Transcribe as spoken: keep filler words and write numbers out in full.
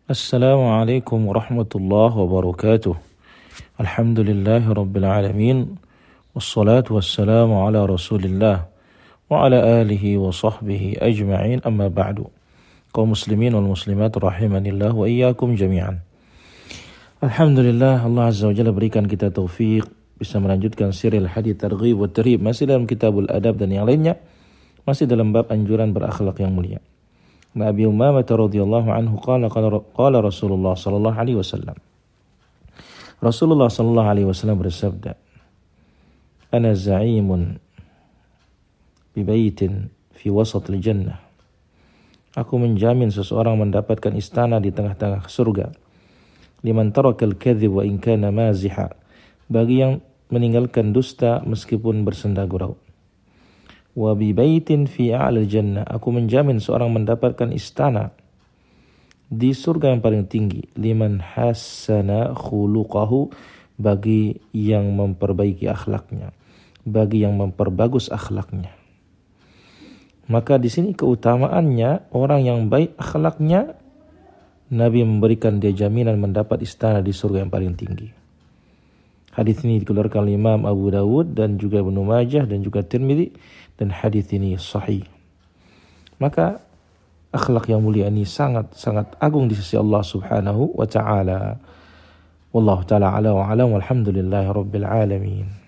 Assalamualaikum warahmatullahi wabarakatuh. Alhamdulillahi rabbil alamin. Wassalatu wassalamu ala rasulillah wa ala alihi wa sahbihi ajma'in, amma ba'du. Kaum muslimin wal muslimat rahimanillah wa iyyakum jami'an. Alhamdulillah, Allah Azza wa Jalla berikan kita taufik bisa melanjutkan serial hadits targhib wa tarhib, masih dalam kitabul adab dan yang lainnya, masih dalam bab anjuran berakhlak yang mulia. Abi Umamah radhiyallahu anhu qala qala Rasulullah sallallahu alaihi wasallam. Rasulullah sallallahu alaihi wasallam bersabda, "Ana za'imun bi baitin fi wasatil jannah." Aku menjamin seseorang mendapatkan istana di tengah-tengah surga. Liman tarakal kadhib wa in kana maziha. Bagi yang meninggalkan dusta meskipun bersenda gurau. Wa bi baitin fi a'lal jannah, aku menjamin seorang mendapatkan istana di surga yang paling tinggi. Liman hassana khuluqahu, bagi yang memperbaiki akhlaknya, bagi yang memperbagus akhlaknya. Maka di sini keutamaannya orang yang baik akhlaknya, Nabi memberikan dia jaminan mendapat istana di surga yang paling tinggi. Hadis ini dikeluarkan oleh Imam Abu Dawud dan juga Ibnu Majah dan juga Tirmidzi, dan hadis ini sahih. Maka akhlak yang mulia ini sangat sangat agung di sisi Allah Subhanahu wa taala. Wallahu taala ala wa alam, walhamdulillahi rabbil alamin.